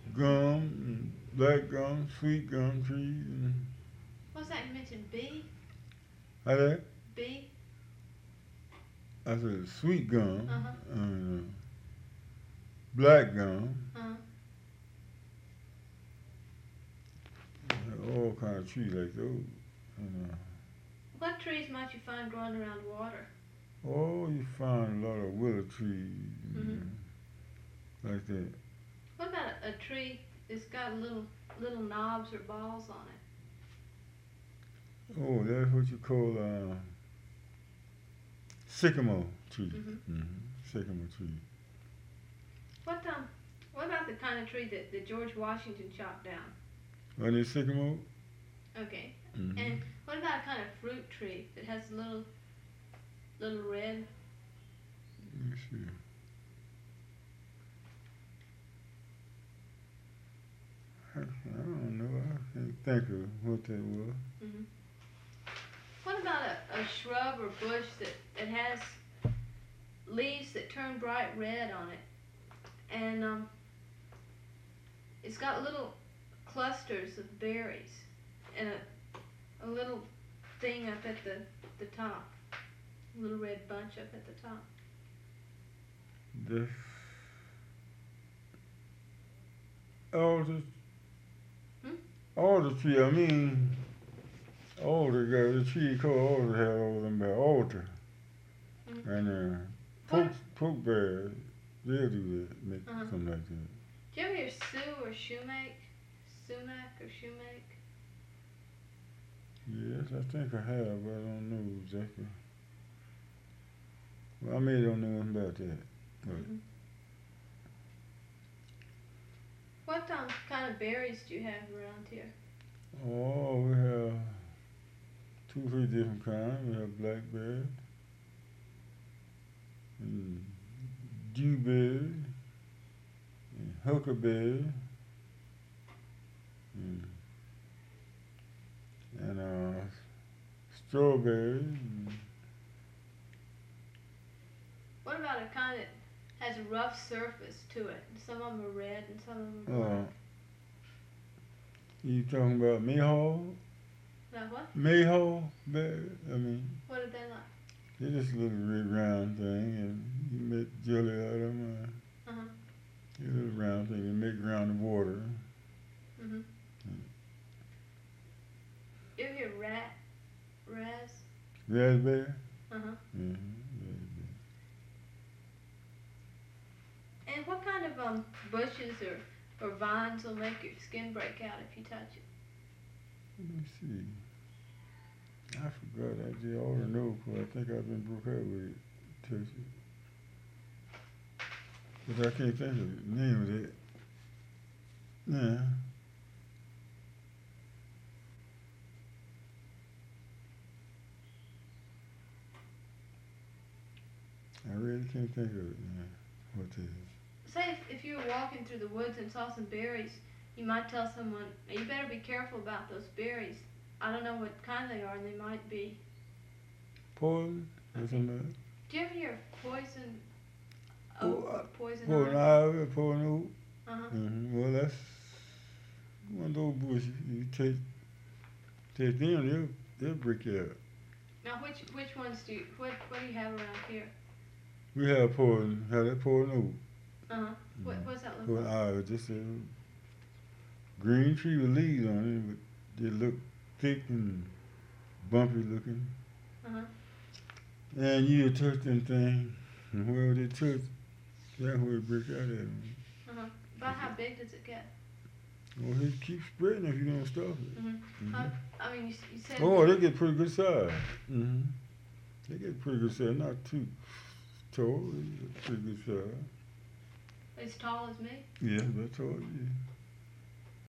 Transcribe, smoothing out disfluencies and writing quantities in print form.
gum, and black gum, sweet gum trees, and What's that you mentioned? Bee? how that? Bee? I said sweet gum, Uh huh. black gum, Uh huh. all kind of trees like those. And, What trees might you find growing around water? oh, you find a lot of willow trees Mm-hmm. like that. What about a tree that's got little knobs or balls on it? Oh, that's what you call sycamore tree. Mm-hmm. hmm Sycamore tree. What what about the kind of tree that George Washington chopped down? Are they sycamore? Okay. hmm And what about a kind of fruit tree that has little red? Let me see. I don't know. I can't think of what that was. Mm-hmm. What about a shrub or bush that has leaves that turn bright red on it, and it's got little clusters of berries and a little thing up at the top, a little red bunch up at the top. The alder, Hmm? alder tree. I mean, alder. The tree called alder had all them by altar Mm-hmm. and What? pokeberry. They'll do that, make Uh-huh. something like that. Do you ever hear Sue or Shoemake? Sumac or Shoemake? Yes, I think I have, but I don't know exactly. Well, I may don't know nothing about that. But Mm-hmm. What kind of berries do you have around here? oh, we have two, three different kinds. We have blackberry and dewberry and huckleberry and, and strawberry. And, What about a kind that has a rough surface to it? Some of them are red and some of them are uh, black. you talking about mayhaw? Now what? Mayhaw berry? I mean, What are they like? they're just a little red round thing, and you make jelly out of them. Uh huh. A little round thing you make around the water. Mhm. You ever hear raz? Raspberry? Uh huh. Mm-hmm. And what kind of bushes or vines will make your skin break out if you touch it? Let me see. I forgot. I just ought to know because I think I've been broke out with it. Touch it. But I can't think of the name of it. Nah. I really can't think of it now. What it is. Say if you were walking through the woods and saw some berries, you might tell someone, "You better be careful about those berries. I don't know what kind they are, and they might be." Poison? Or Okay. something? Do you ever hear poison Oh, oak or poison poison ivy? ivy, poison oak. Uh huh. Well, that's one of those bushes. You take them, they'll break you out. Now, which ones what do you have around here? We have poison, have that poison oak. Uh huh. What's that look Poison like? ivy, just a green tree with leaves on it, but they look thick and bumpy looking. Uh huh. And you touch them things, and wherever they touch, that's where it break out at them. Uh huh. About how big does it get? Well, it keeps spreading if you don't stop it. Mhm. hmm I mean, you said. Oh, they get pretty good size. hmm They get pretty good size, not too tall, they get pretty good size. As tall as me? Yeah, that's all. Yeah.